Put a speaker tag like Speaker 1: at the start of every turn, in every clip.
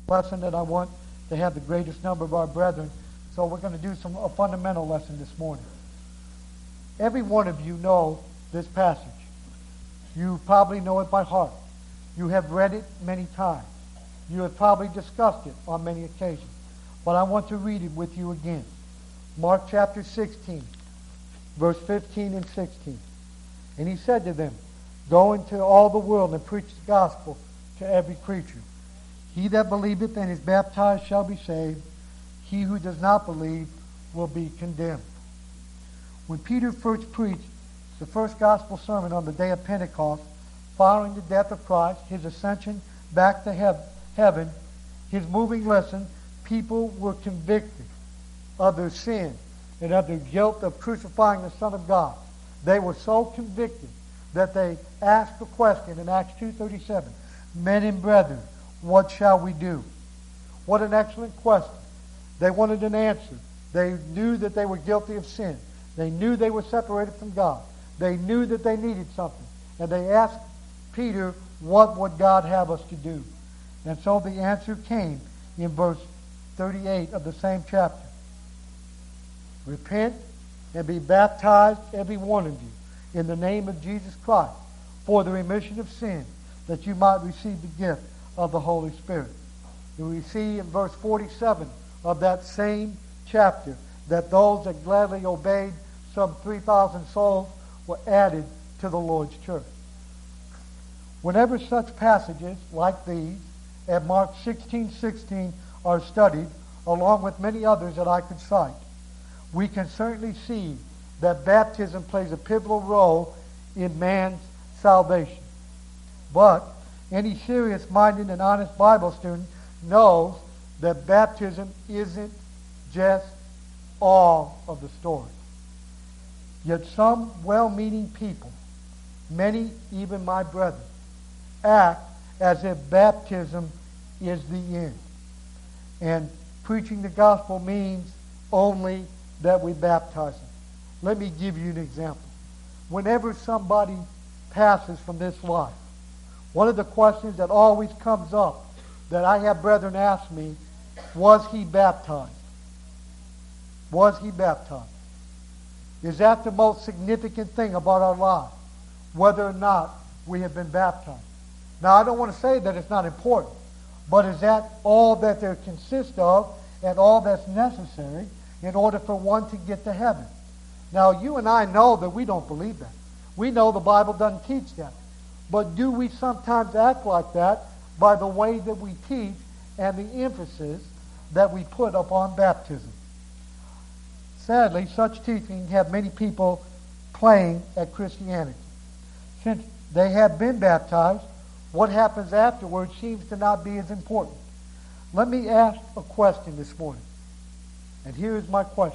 Speaker 1: lesson that I want to have the greatest number of our brethren. So we're going to do a fundamental lesson this morning. Every one of you know this passage. You probably know it by heart. You have read it many times. You have probably discussed it on many occasions. But I want to read it with you again. Mark chapter 16, verse 15 and 16. And he said to them, "Go into all the world and preach the gospel to every creature. He that believeth and is baptized shall be saved. He who does not believe will be condemned." When Peter first preached the first gospel sermon on the day of Pentecost, following the death of Christ, his ascension back to heaven, his moving lesson, people were convicted of their sin and of their guilt of crucifying the Son of God. They were so convicted that they asked the question in Acts 2:37, "Men and brethren, what shall we do?" What an excellent question. They wanted an answer. They knew that they were guilty of sin. They knew they were separated from God. They knew that they needed something. And they asked Peter, what would God have us to do? And so the answer came in verse 38 of the same chapter. "Repent and be baptized, every one of you, in the name of Jesus Christ, for the remission of sin, that you might receive the gift of the Holy Spirit." And we see in verse 47 of that same chapter that those that gladly obeyed, some 3,000 souls, were added to the Lord's church. Whenever such passages like these at Mark 16:16 are studied, along with many others that I could cite, we can certainly see that baptism plays a pivotal role in man's salvation. But any serious-minded and honest Bible student knows that baptism isn't just all of the story. Yet some well-meaning people, many even my brethren, act as if baptism is the end. And preaching the gospel means only that we baptize them. Let me give you an example. Whenever somebody passes from this life, one of the questions that always comes up that I have brethren ask me, was he baptized? Was he baptized? Is that the most significant thing about our lives? Whether or not we have been baptized. Now, I don't want to say that it's not important, but is that all that there consists of and all that's necessary in order for one to get to heaven? Now, you and I know that we don't believe that. We know the Bible doesn't teach that. But do we sometimes act like that by the way that we teach and the emphasis that we put upon baptism? Sadly, such teaching have many people playing at Christianity. Since they have been baptized, what happens afterwards seems to not be as important. Let me ask a question this morning. And here is my question.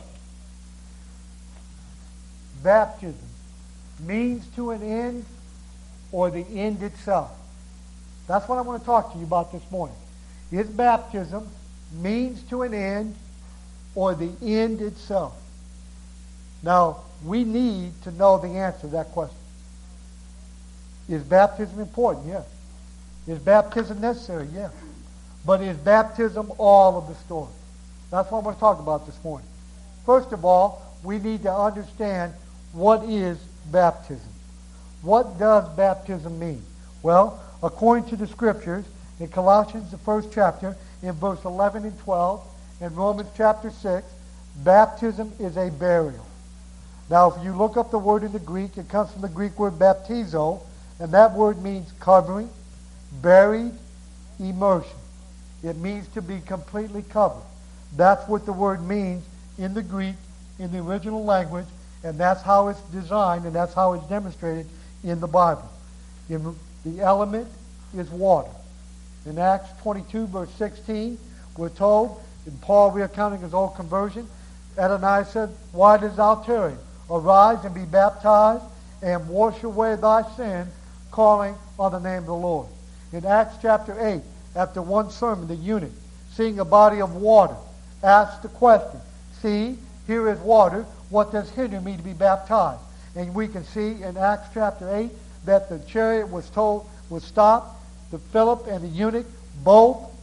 Speaker 1: Baptism means to an end or the end itself? That's what I want to talk to you about this morning. Is baptism means to an end or the end itself? Now, we need to know the answer to that question. Is baptism important? Yes. Is baptism necessary? Yes. But is baptism all of the story? That's what I want to talk about this morning. First of all, we need to understand what is baptism. What does baptism mean? Well, according to the Scriptures, in Colossians, the first chapter, in verse 11 and 12, in Romans chapter 6, baptism is a burial. Now, if you look up the word in the Greek, it comes from the Greek word baptizo, and that word means covering, buried, immersion. It means to be completely covered. That's what the word means in the Greek, in the original language, and that's how it's designed, and that's how it's demonstrated in the Bible. The element is water. In Acts 22, verse 16, we're told, in Paul recounting his own conversion, Ananias said, "Why dost thou tarry? Arise and be baptized, and wash away thy sin, calling on the name of the Lord." In Acts chapter 8, after one sermon, the eunuch, seeing a body of water, asked the question, "See, here is water. What does hinder me to be baptized?" And we can see in Acts chapter 8 that the chariot was stopped. The Philip and the eunuch both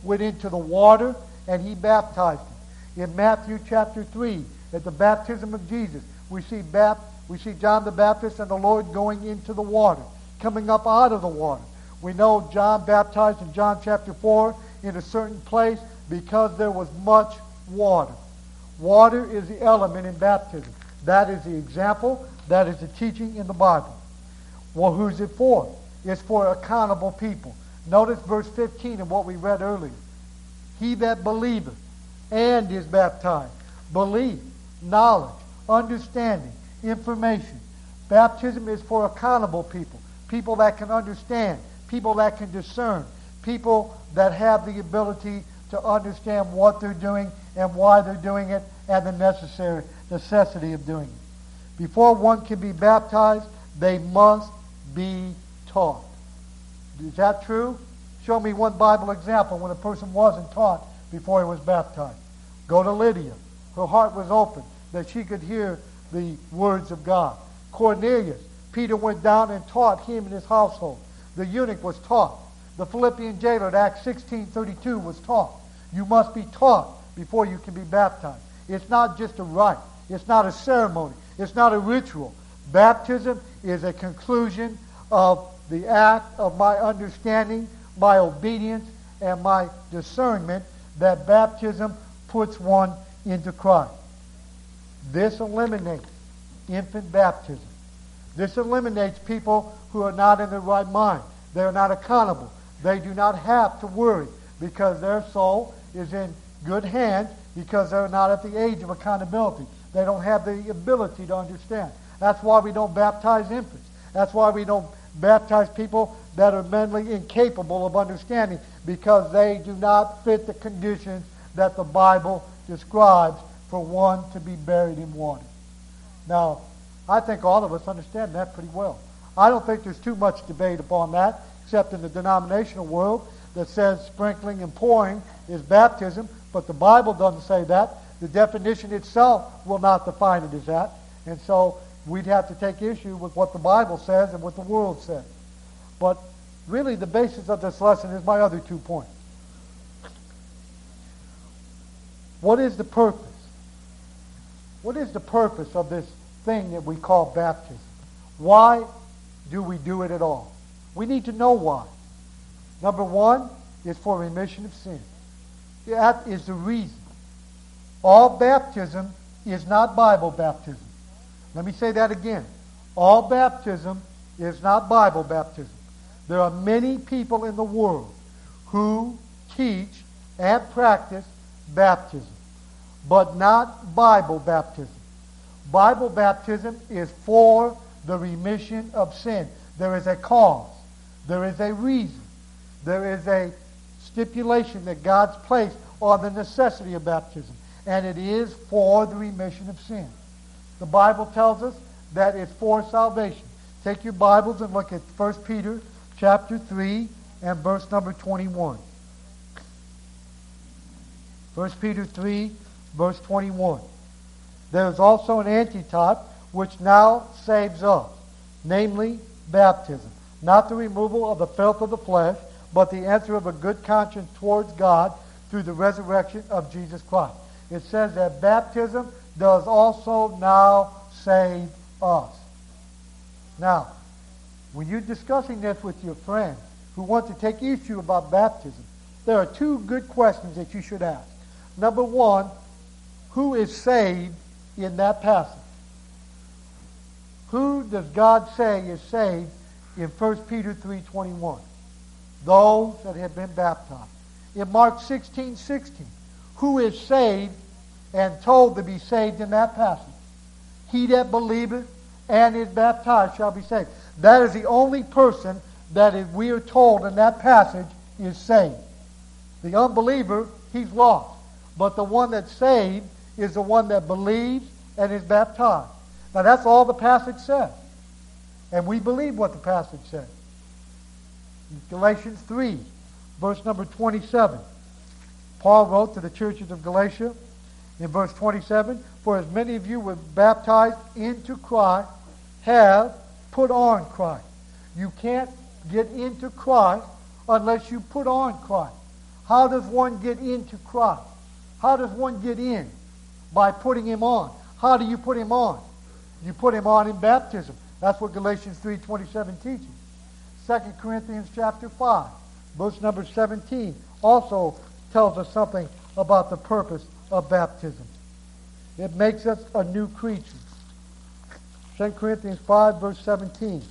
Speaker 1: went into the water and he baptized him. In Matthew chapter 3, at the baptism of Jesus, we see John the Baptist and the Lord going into the water, coming up out of the water. We know John baptized in John chapter 4 in a certain place because there was much water. Water is the element in baptism. That is the example. That is the teaching in the Bible. Well, who's it for? It's for accountable people. Notice verse 15 of what we read earlier. He that believeth and is baptized. Belief, knowledge, understanding, information. Baptism is for accountable people. People that can understand. People that can discern. People that have the ability to understand what they're doing and why they're doing it and the necessity of doing it. Before one can be baptized, they must be taught. Is that true? Show me one Bible example when a person wasn't taught before he was baptized. Go to Lydia. Her heart was open that she could hear the words of God. Cornelius. Peter went down and taught him and his household. The eunuch was taught. The Philippian jailer at Acts 16:32 was taught. You must be taught before you can be baptized. It's not just a rite. It's not a ceremony. It's not a ritual. Baptism is a conclusion of the act of my understanding, my obedience, and my discernment that baptism puts one into Christ. This eliminates infant baptism. This eliminates people who are not in their right mind. They are not accountable. They do not have to worry because their soul is in good hands because they're not at the age of accountability. They don't have the ability to understand. That's why we don't baptize infants. That's why we don't baptize people that are mentally incapable of understanding because they do not fit the conditions that the Bible describes for one to be buried in water. Now, I think all of us understand that pretty well. I don't think there's too much debate upon that, except in the denominational world that says sprinkling and pouring is baptism, but the Bible doesn't say that. The definition itself will not define it as that. And so we'd have to take issue with what the Bible says and what the world says. But really the basis of this lesson is my other 2 points. What is the purpose? What is the purpose of this thing that we call baptism? Why do we do it at all? We need to know why. Number 1 is for remission of sin. That is the reason. All baptism is not Bible baptism. Let me say that again. All baptism is not Bible baptism. There are many people in the world who teach and practice baptism, but not Bible baptism. Bible baptism is for the remission of sin. There is a cause. There is a reason. There is a stipulation that God's placed on the necessity of baptism. And it is for the remission of sin. The Bible tells us that it's for salvation. Take your Bibles and look at 1 Peter chapter 3 and verse number 21. 1 Peter 3, verse 21. There is also an antitype which now saves us, namely baptism. Not the removal of the filth of the flesh, but the answer of a good conscience towards God through the resurrection of Jesus Christ. It says that baptism does also now save us. Now, when you're discussing this with your friends who want to take issue about baptism, there are 2 good questions that you should ask. Number 1, who is saved in that passage? Who does God say is saved in 1 Peter 3:21? Those that have been baptized. In Mark 16:16, who is saved and told to be saved in that passage? He that believeth and is baptized shall be saved. That is the only person that we are told in that passage is saved. The unbeliever, he's lost. But the one that's saved is the one that believes and is baptized. Now that's all the passage says. And we believe what the passage says. In Galatians 3, verse number 27, Paul wrote to the churches of Galatia in verse 27, for as many of you were baptized into Christ have put on Christ. You can't get into Christ unless you put on Christ. How does one get into Christ? How does one get in? By putting him on. How do you put him on? You put him on in baptism. That's what Galatians 3:27 teaches. 2 Corinthians chapter 5, verse number 17, also tells us something about the purpose of baptism. It makes us a new creature. 2 Corinthians 5, verse 17.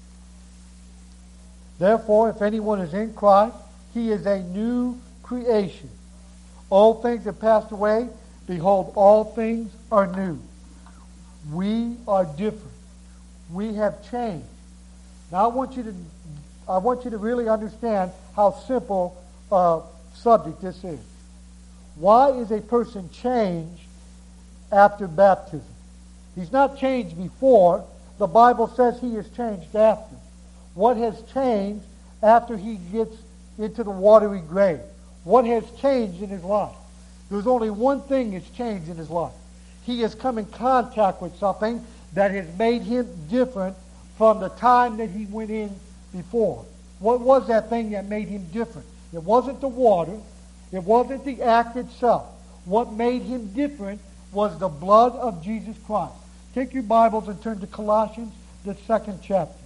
Speaker 1: Therefore, if anyone is in Christ, he is a new creation. Old things have passed away. Behold, all things are new. We are different. We have changed. Now, I want you to really understand how simple a subject this is. Why is a person changed after baptism? He's not changed before. The Bible says he is changed after. What has changed after he gets into the watery grave? What has changed in his life? There's only one thing that's changed in his life. He has come in contact with something that has made him different from the time that he went in before. What was that thing that made him different? It wasn't the water. It wasn't the act itself. What made him different was the blood of Jesus Christ. Take your Bibles and turn to Colossians, the 2nd chapter.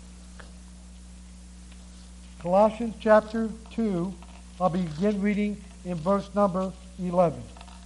Speaker 1: Colossians chapter 2, I'll begin reading in verse number 11.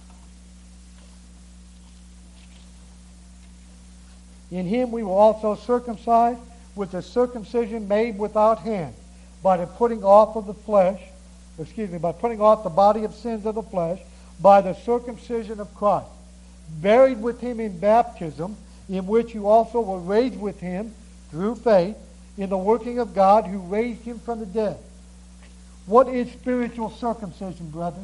Speaker 1: In him we were also circumcised with a circumcision made without hand, by the putting off of the flesh, by putting off the body of sins of the flesh, by the circumcision of Christ, buried with him in baptism, in which you also were raised with him through faith in the working of God who raised him from the dead. What is spiritual circumcision, brethren?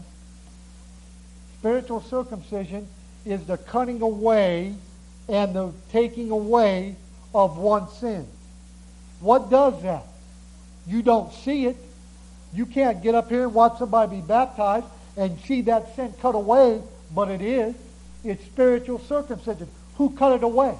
Speaker 1: Spiritual circumcision is the cutting away and the taking away of one's sin. What does that? You don't see it. You can't get up here and watch somebody be baptized and see that sin cut away, but it is. It's spiritual circumcision. Who cut it away?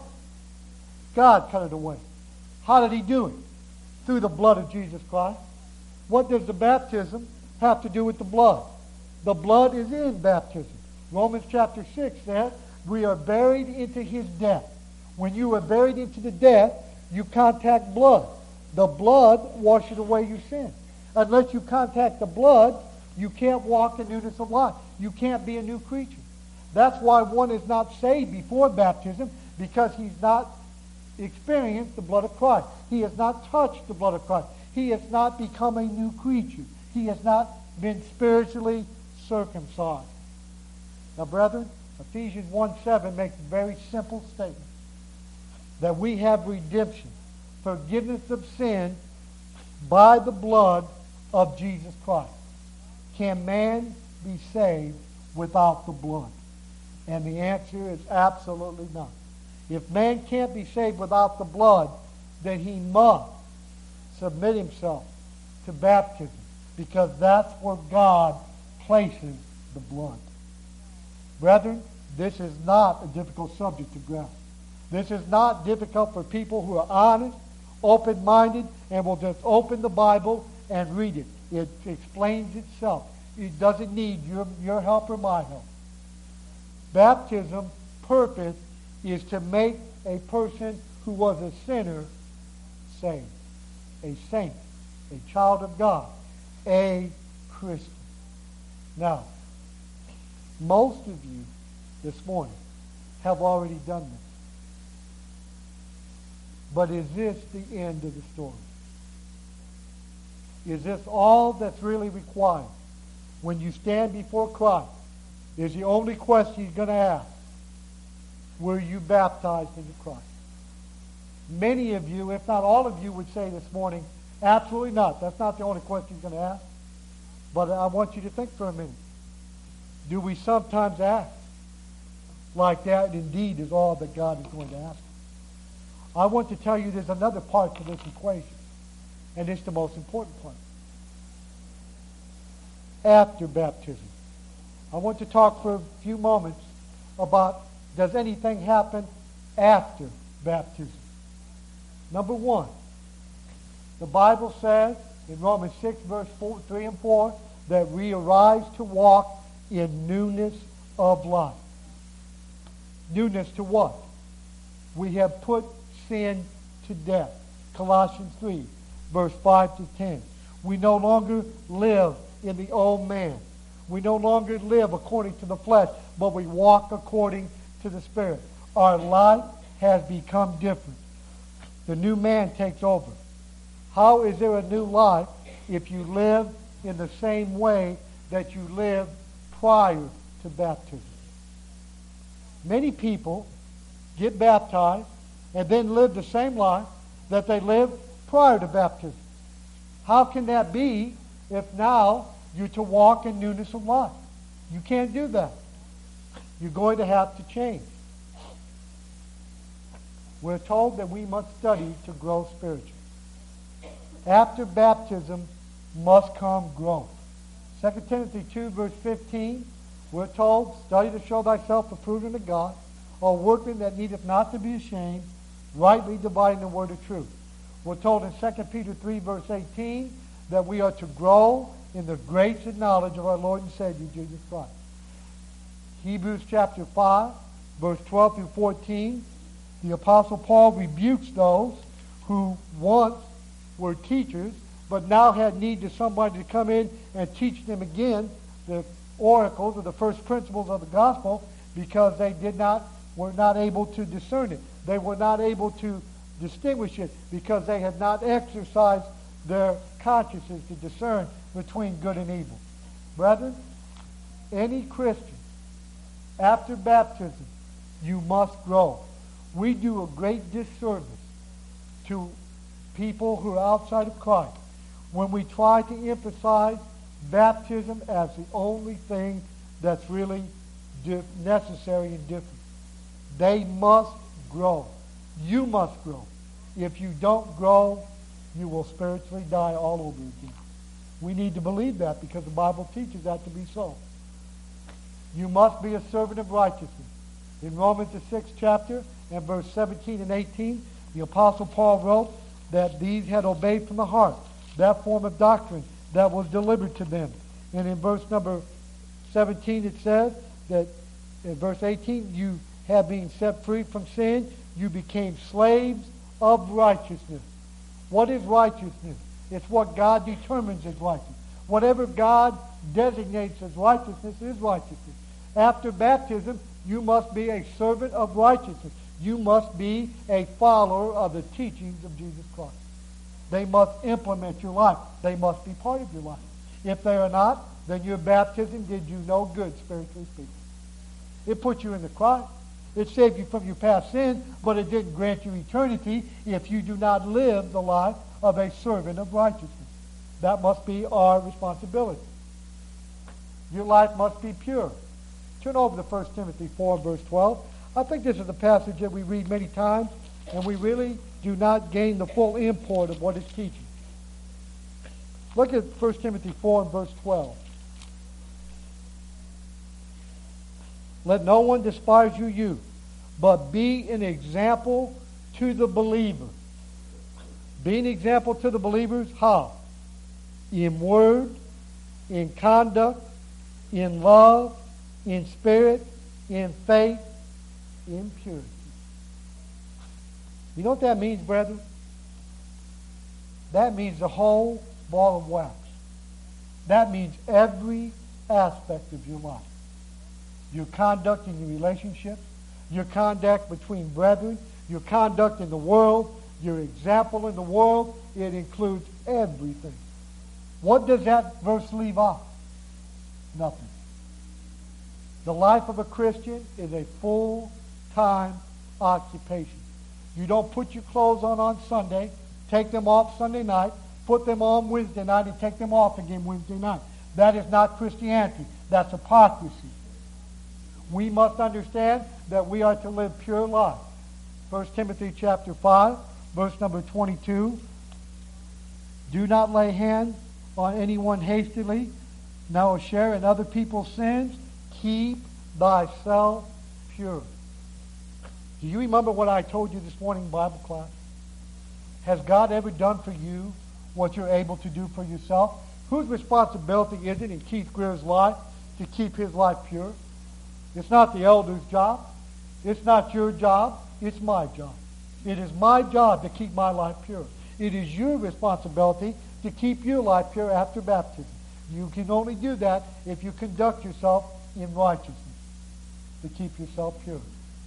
Speaker 1: God cut it away. How did he do it? Through the blood of Jesus Christ. What does the baptism have to do with the blood? The blood is in baptism. Romans chapter 6 says, we are buried into his death. When you are buried into the death, you contact blood. The blood washes away your sin. Unless you contact the blood, you can't walk in newness of life. You can't be a new creature. That's why one is not saved before baptism, because he's not experienced the blood of Christ. He has not touched the blood of Christ. He has not become a new creature. He has not been spiritually circumcised. Now, brethren, Ephesians 1:7 makes a very simple statement. That we have redemption, forgiveness of sin by the blood of Jesus Christ. Can man be saved without the blood? And the answer is absolutely not. If man can't be saved without the blood, then he must submit himself to baptism, because that's where God places the blood. Brethren, this is not a difficult subject to grasp. This is not difficult for people who are honest, open-minded, and will just open the Bible and read it. It explains itself. It doesn't need your help or my help. Baptism purpose is to make a person who was a sinner saved, a saint, a child of God, a Christian. Now, most of you this morning have already done this. But is this the end of the story? Is this all that's really required? When you stand before Christ, is the only question he's going to ask, were you baptized into Christ? Many of you, if not all of you, would say this morning, absolutely not. That's not the only question he's going to ask. But I want you to think for a minute. Do we sometimes act like that indeed is all that God is going to ask? I want to tell you there's another part to this equation, and it's the most important part. After baptism. I want to talk for a few moments about, does anything happen after baptism? Number one, the Bible says in Romans 6, verse 3 and 4, that we arise to walk in newness of life. Newness to what? We have put sin to death. Colossians 3, verse 5 to 10. We no longer live in the old man. We no longer live according to the flesh, but we walk according to the Spirit. Our life has become different. The new man takes over. How is there a new life if you live in the same way that you lived prior to baptism? Many people get baptized and then live the same life that they lived prior to baptism. How can that be if now you're to walk in newness of life? You can't do that. You're going to have to change. We're told that we must study to grow spiritually. After baptism must come growth. 2 Timothy 2, verse 15, we're told, study to show thyself approved unto God, a workman that needeth not to be ashamed, rightly dividing the word of truth. We're told in 2 Peter 3, verse 18, that we are to grow in the grace and knowledge of our Lord and Savior, Jesus Christ. Hebrews chapter 5, verse 12 through 14, the Apostle Paul rebukes those who once were teachers, but now had need to somebody to come in and teach them again the oracles or the first principles of the gospel, because they were not able to discern it. They were not able to distinguish it because they had not exercised their consciences to discern between good and evil. Brethren, any Christian, after baptism, you must grow. We do a great disservice to people who are outside of Christ when we try to emphasize baptism as the only thing that's really necessary and different. They must grow. You must grow. If you don't grow, you will spiritually die all over again. We need to believe that because the Bible teaches that to be so. You must be a servant of righteousness. In Romans the 6th chapter and verse 17 and 18, the Apostle Paul wrote that these had obeyed from the heart that form of doctrine that was delivered to them. And in verse number 17 it says that in verse 18, you have been set free from sin, you became slaves of righteousness. What is righteousness? It's what God determines as righteous. Whatever God designates as righteousness is righteousness. After baptism, you must be a servant of righteousness. You must be a follower of the teachings of Jesus Christ. They must implement your life. They must be part of your life. If they are not, then your baptism did you no good, spiritually speaking. It put you in the Christ. It saved you from your past sin, but it didn't grant you eternity if you do not live the life of a servant of righteousness. That must be our responsibility. Your life must be pure. Turn over to 1 Timothy 4, verse 12. I think this is a passage that we read many times, and we really do not gain the full import of what it's teaching. Look at 1 Timothy 4 and verse 12. Let no one despise your youth, but be an example to the believer. Be an example to the believers. How? In word, in conduct, in love, in spirit, in faith, in purity. You know what that means, brethren? That means the whole ball of wax. That means every aspect of your life. Your conduct in your relationships, your conduct between brethren, your conduct in the world, your example in the world, it includes everything. What does that verse leave off? Nothing. The life of a Christian is a full-time occupation. You don't put your clothes on Sunday, take them off Sunday night, put them on Wednesday night, and take them off again Wednesday night. That is not Christianity. That's hypocrisy. We must understand that we are to live pure life. 1 Timothy chapter 5, verse number 22. Do not lay hands on anyone hastily, nor share in other people's sins. Keep thyself pure. Do you remember what I told you this morning in Bible class? Has God ever done for you what you're able to do for yourself? Whose responsibility is it in Keith Greer's life to keep his life pure? It's not the elder's job. It's not your job. It's my job. It is my job to keep my life pure. It is your responsibility to keep your life pure after baptism. You can only do that if you conduct yourself in righteousness, to keep yourself pure.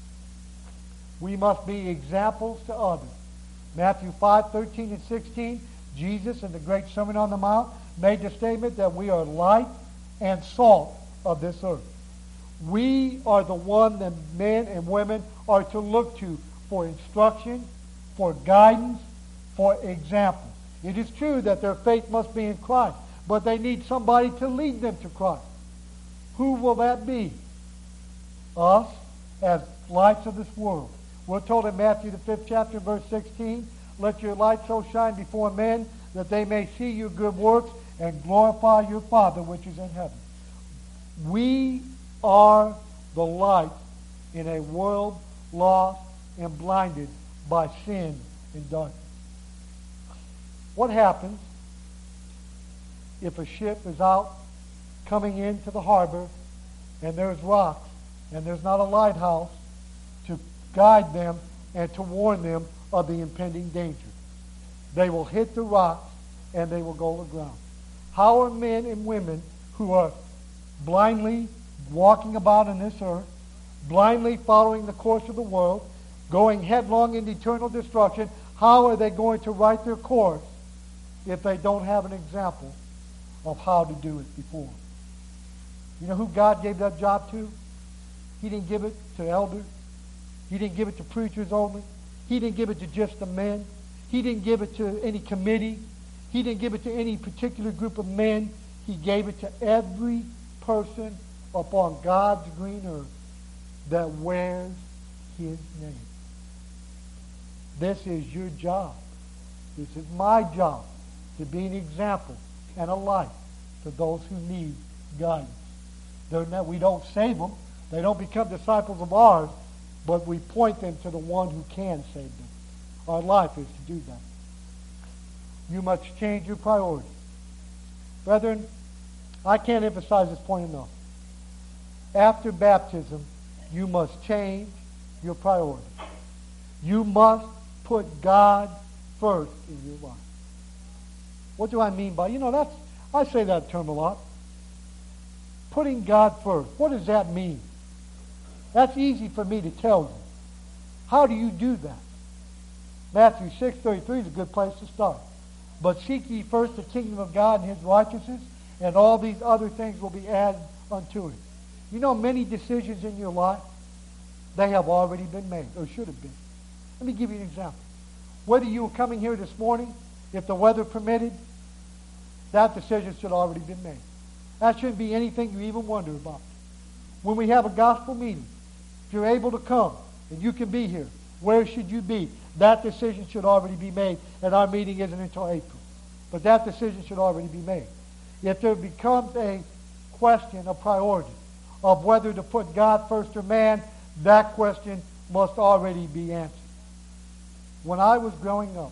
Speaker 1: We must be examples to others. Matthew 5:13 and 16, Jesus in the Great Sermon on the Mount made the statement that we are light and salt of this earth. We are the one that men and women are to look to for instruction, for guidance, for example. It is true that their faith must be in Christ, but they need somebody to lead them to Christ. Who will that be? Us, as lights of this world. We're told in Matthew the 5th chapter, verse 16, let your light so shine before men that they may see your good works and glorify your Father which is in heaven. We are the light in a world lost and blinded by sin and darkness. What happens if a ship is out coming into the harbor and there's rocks and there's not a lighthouse to guide them and to warn them of the impending danger? They will hit the rocks and they will go aground. How are men and women who are blindly walking about in this earth, blindly following the course of the world, going headlong into eternal destruction, how are they going to right their course if they don't have an example of how to do it before? You know who God gave that job to? He didn't give it to elders. He didn't give it to preachers only. He didn't give it to just the men. He didn't give it to any committee. He didn't give it to any particular group of men. He gave it to every person upon God's green earth that wears his name. This is your job. This is my job, to be an example and a light to those who need guidance. We don't save them. They don't become disciples of ours, but we point them to the one who can save them. Our life is to do that. You must change your priorities. Brethren, I can't emphasize this point enough. After baptism, you must change your priorities. You must put God first in your life. What do I mean by, I say that term a lot. Putting God first. What does that mean? That's easy for me to tell you. How do you do that? Matthew 6:33 is a good place to start. But seek ye first the kingdom of God and his righteousness, and all these other things will be added unto it. You know, many decisions in your life, they have already been made, or should have been. Let me give you an example. Whether you were coming here this morning, if the weather permitted, that decision should have already been made. That shouldn't be anything you even wonder about. When we have a gospel meeting, if you're able to come and you can be here, where should you be? That decision should already be made, and our meeting isn't until April. But that decision should already be made. If there becomes a question, a priority, of whether to put God first or man, that question must already be answered. When I was growing up,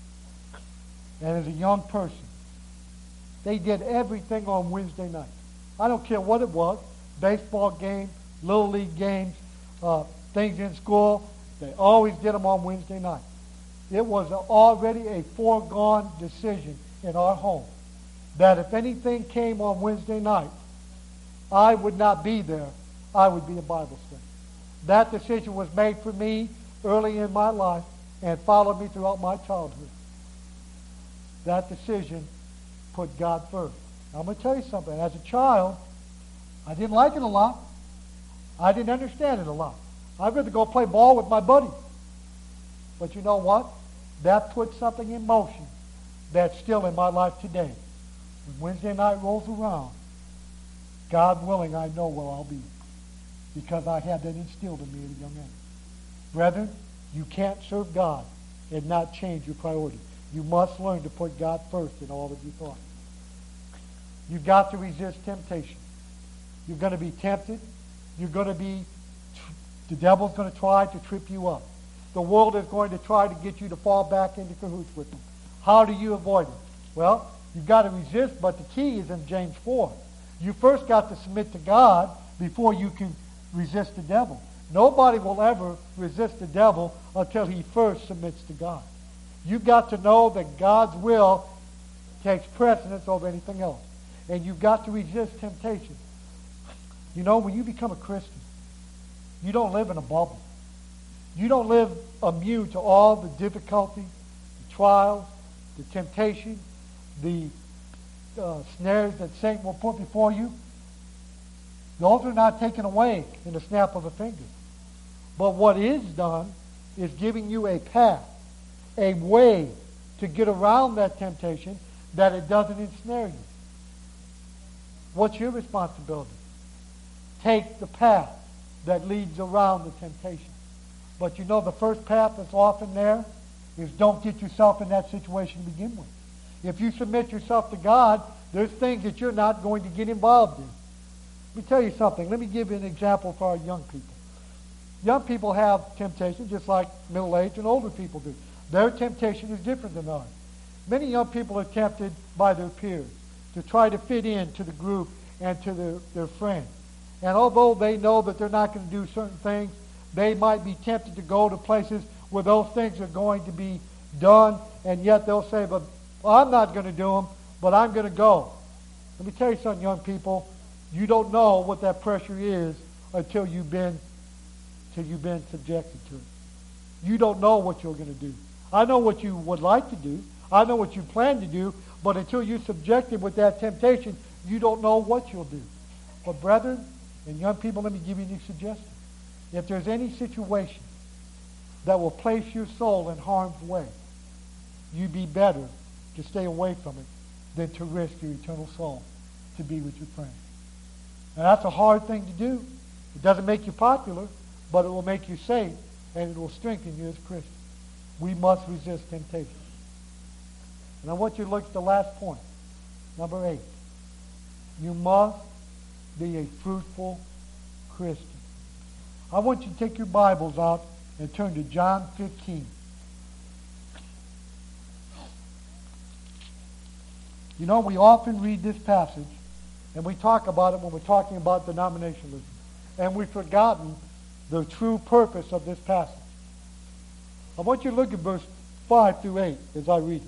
Speaker 1: and as a young person, they did everything on Wednesday night. I don't care what it was, baseball games, little league games, things in school. They always did them on Wednesday night. It was already a foregone decision in our home that if anything came on Wednesday night, I would not be there. I would be a Bible study. That decision was made for me early in my life and followed me throughout my childhood. That decision put God first. Now, I'm going to tell you something. As a child, I didn't like it a lot. I didn't understand it a lot. I'd rather go play ball with my buddies. But you know what? That put something in motion that's still in my life today. When Wednesday night rolls around, God willing, I know where I'll be, because I had that instilled in me at a young age. Brethren, you can't serve God and not change your priority. You must learn to put God first in all of your thoughts. You've got to resist temptation. You're going to be tempted. The devil's going to try to trip you up. The world is going to try to get you to fall back into cahoots with him. How do you avoid it? Well, You've got to resist, but the key is in James 4. You first got to submit to God before you can resist the devil. Nobody will ever resist the devil until he first submits to God. You've got to know that God's will takes precedence over anything else. And you've got to resist temptation. You know, when you become a Christian, you don't live in a bubble. You don't live immune to all the difficulty, the trials, the temptation, the snares that Satan will put before you. Those are not taken away in the snap of a finger. But what is done is giving you a path, a way to get around that temptation that it doesn't ensnare you. What's your responsibility? Take the path that leads around the temptation. But you know the first path that's often there is don't get yourself in that situation to begin with. If you submit yourself to God, there's things that you're not going to get involved in. Let me tell you something. Let me give you an example for our young people. Young people have temptation just like middle-aged and older people do. Their temptation is different than ours. Many young people are tempted by their peers to try to fit in to the group and to their friends. And although they know that they're not going to do certain things, they might be tempted to go to places where those things are going to be done, and yet they'll say, but I'm not going to do them, but I'm going to go. Let me tell you something, young people. You don't know what that pressure is until you've been subjected to it. You don't know what you're going to do. I know what you would like to do. I know what you plan to do, but until you're subjected with that temptation, you don't know what you'll do. But brethren and young people, let me give you a suggestion. If there's any situation that will place your soul in harm's way, you'd be better to stay away from it than to risk your eternal soul to be with your friends. Now that's a hard thing to do. It doesn't make you popular, but it will make you safe, and it will strengthen you as Christians. We must resist temptation. And I want you to look at the last point, number 8. You must be a fruitful Christian. I want you to take your Bibles out and turn to John 15. You know, we often read this passage, and we talk about it when we're talking about denominationalism. And we've forgotten the true purpose of this passage. I want you to look at verse 5 through 8 as I read it.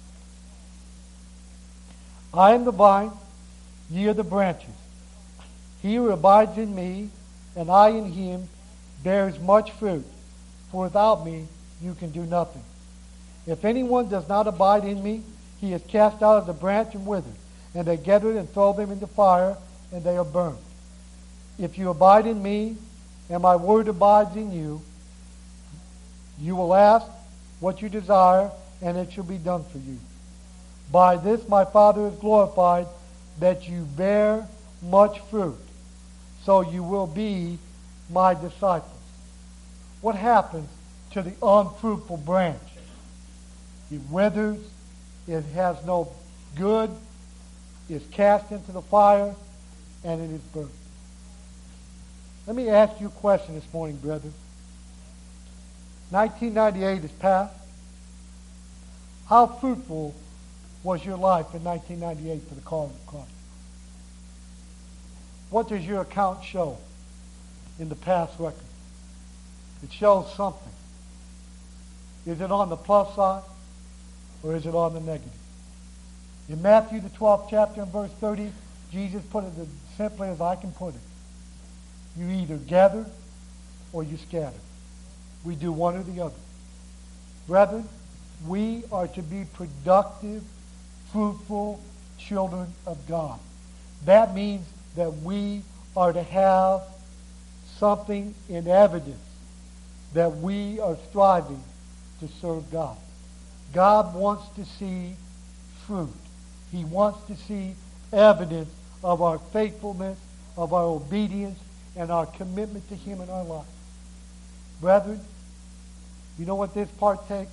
Speaker 1: I am the vine, ye are the branches. He who abides in me, and I in him, bears much fruit. For without me you can do nothing. If anyone does not abide in me, he is cast out of the branch and withered. And they gather and throw them into fire, and they are burned. If you abide in me, and my word abides in you, you will ask what you desire, and it shall be done for you. By this my Father is glorified, that you bear much fruit, so you will be my disciples. What happens to the unfruitful branch? It withers, it has no good, is cast into the fire, and it is burned. Let me ask you a question this morning, brethren. 1998 is past. How fruitful was your life in 1998 for the cause of Christ? What does your account show in the past record? It shows something. Is it on the plus side, or is it on the negative? In Matthew, the 12th chapter and verse 30, Jesus put it as simply as I can put it. You either gather or you scatter. We do one or the other. Brethren, we are to be productive, fruitful children of God. That means that we are to have something in evidence that we are striving to serve God. God wants to see fruit. He wants to see evidence of our faithfulness, of our obedience, and our commitment to Him in our life. Brethren, you know what this part takes?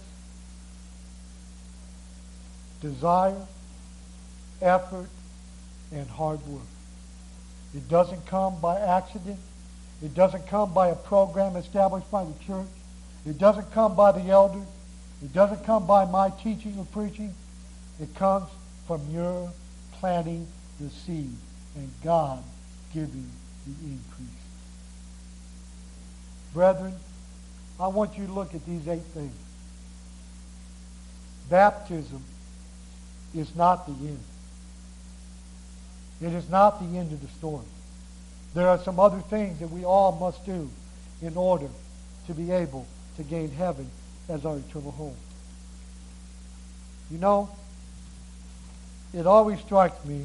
Speaker 1: Desire, effort, and hard work. It doesn't come by accident. It doesn't come by a program established by the church. It doesn't come by the elders. It doesn't come by my teaching or preaching. It comes from your planting the seed and God giving the increase. Brethren, I want you to look at these 8 things. Baptism is not the end. It is not the end of the story. There are some other things that we all must do in order to be able to gain heaven as our eternal home. You know, it always strikes me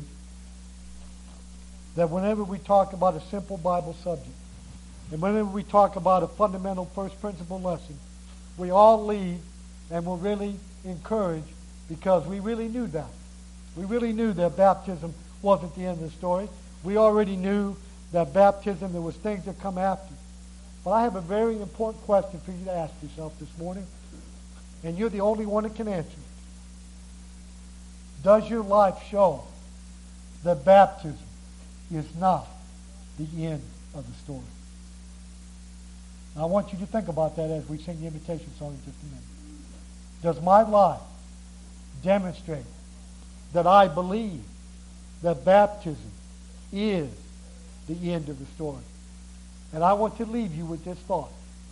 Speaker 1: that whenever we talk about a simple Bible subject, and whenever we talk about a fundamental first principle lesson, we all leave and we're really encouraged because we really knew that. We really knew that baptism wasn't the end of the story. We already knew that baptism, there was things that come after. But I have a very important question for you to ask yourself this morning, and you're the only one that can answer it. Does your life show that baptism is not the end of the story? Now, I want you to think about that as we sing the invitation song in just a minute. Does my life demonstrate that I believe that baptism is the end of the story? And I want to leave you with this thought.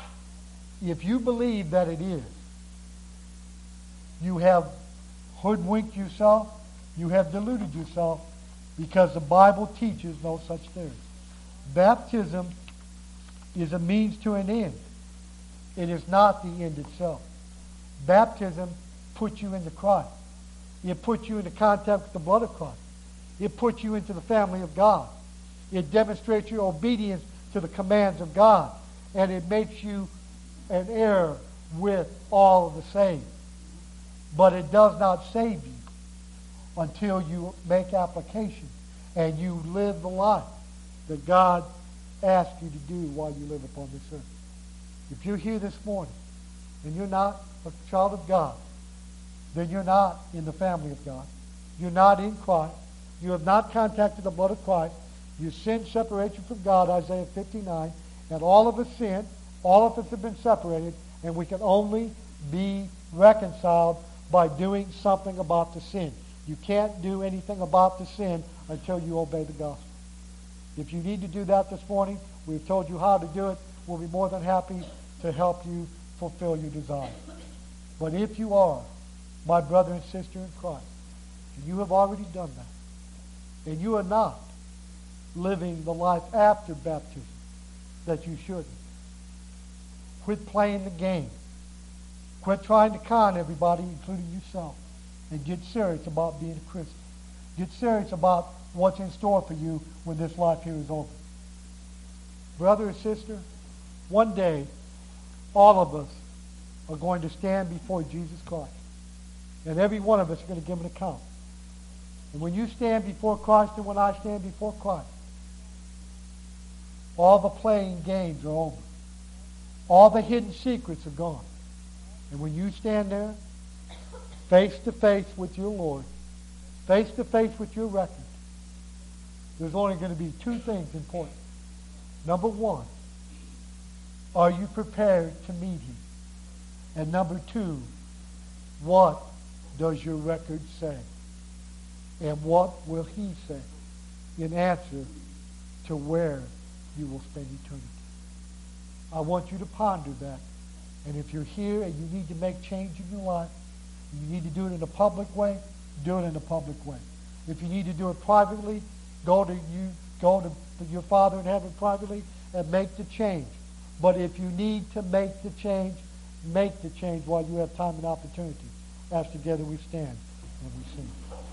Speaker 1: If you believe that it is, you have hoodwinked yourself, you have deluded yourself, because the Bible teaches no such thing. Baptism is a means to an end. It is not the end itself. Baptism puts you into Christ. It puts you into contact with the blood of Christ. It puts you into the family of God. It demonstrates your obedience to the commands of God. And it makes you an heir with all of the saved. But it does not save you until you make application and you live the life that God asks you to do while you live upon this earth. If you're here this morning and you're not a child of God, then you're not in the family of God. You're not in Christ. You have not contacted the blood of Christ. Your sin separates you from God, Isaiah 59. And all of us sin. All of us have been separated. And we can only be reconciled by doing something about the sin. You can't do anything about the sin until you obey the gospel. If you need to do that this morning, we've told you how to do it. We'll be more than happy to help you fulfill your desire. But if you are my brother and sister in Christ, and you have already done that, and you are not living the life after baptism that you should, quit playing the game. Quit trying to con everybody, including yourself, and get serious about being a Christian. Get serious about what's in store for you when this life here is over. Brother and sister, one day, all of us are going to stand before Jesus Christ. And every one of us are going to give an account. And when you stand before Christ and when I stand before Christ, all the playing games are over. All the hidden secrets are gone. And when you stand there, face to face with your Lord, face to face with your record, there's only going to be 2 things important. Number 1, are you prepared to meet him? And number 2, what does your record say? And what will he say in answer to where you will spend eternity? I want you to ponder that. And if you're here and you need to make change in your life, you need to do it in a public way, do it in a public way. If you need to do it privately, go to your Father in heaven privately and make the change. But if you need to make the change while you have time and opportunity. As together we stand and we sing.